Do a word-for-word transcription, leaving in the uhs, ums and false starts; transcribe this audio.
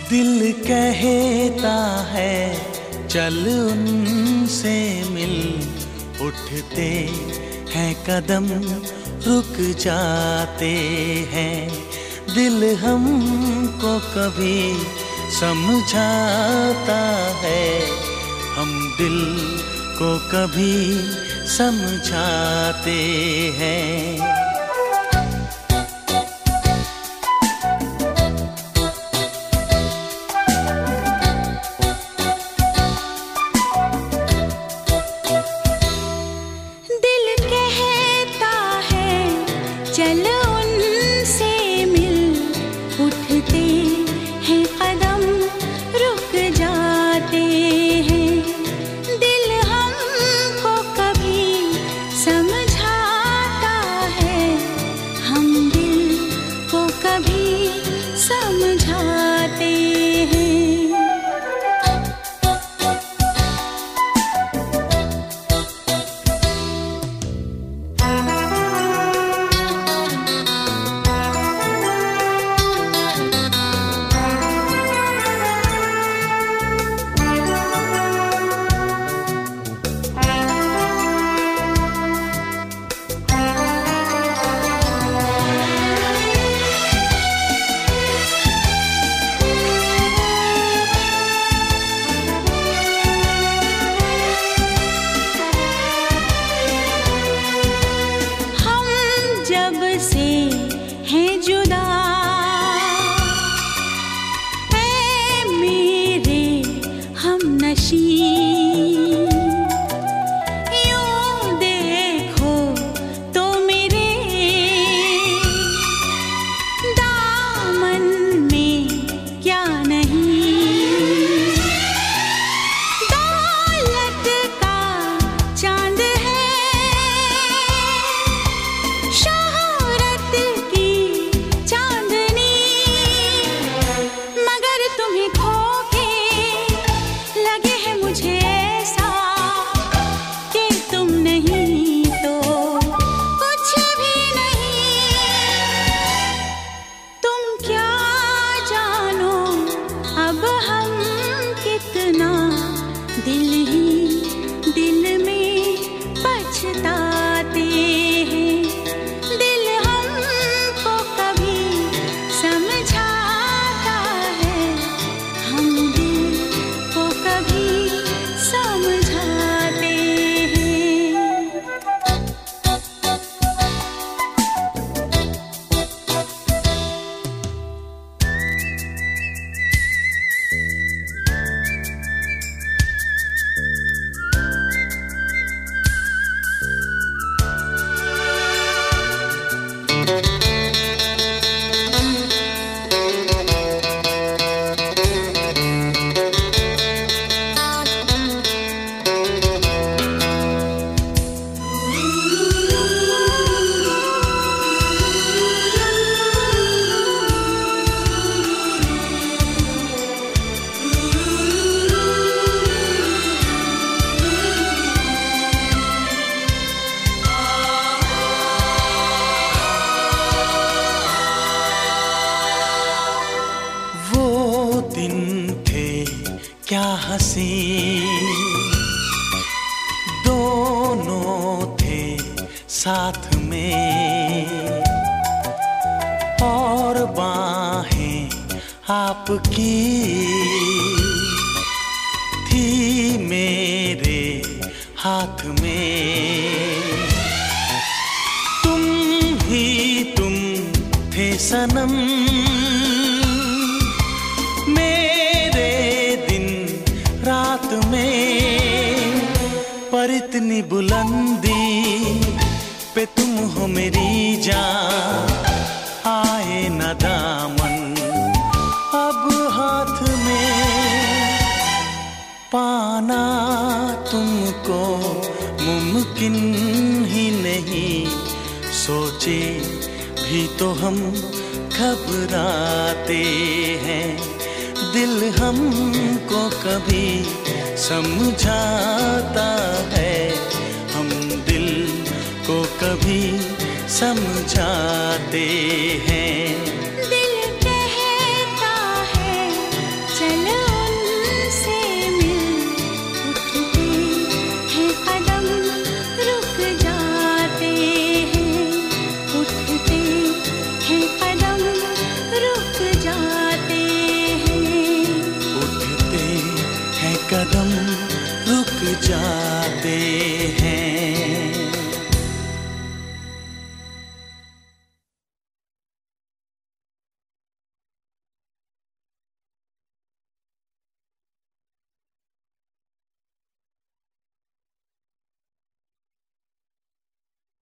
दिल कहता है चल उनसे मिल, उठते हैं कदम रुक जाते हैं। दिल हमको कभी समझाता है, हम दिल को कभी समझाते हैं। चल उनसे मिल, उठते हैं कदम रुक जाते हैं। दिल हमको कभी समझाता है, हम दिल को कभी समझाते हैं। जब से हैं जुदा ऐ मेरे हमनशी, यूं देखो तो मेरे दामन में क्या नहीं। दौलत का चांद है, शोहरत की चांदनी, मगर तुम्हें खो के लगे है मुझे ऐसा कि तुम नहीं तो कुछ भी नहीं। तुम क्या जानो अब हम कितना दिल ही दिल में पछताते हैं। दिन थे क्या हंसी, दोनों थे साथ में, और बाहें आपकी थी मेरे हाथ में। तुम ही तुम थे सनम मेरे दिन रात में, पर इतनी बुलंदी पे तुम हो मेरी जान, आए न दामन अब हाथ में। पाना तुमको मुमकिन ही नहीं, सोचे भी तो हम घबराते हैं। दिल हमको कभी समझाता है, हम दिल को कभी समझाते हैं।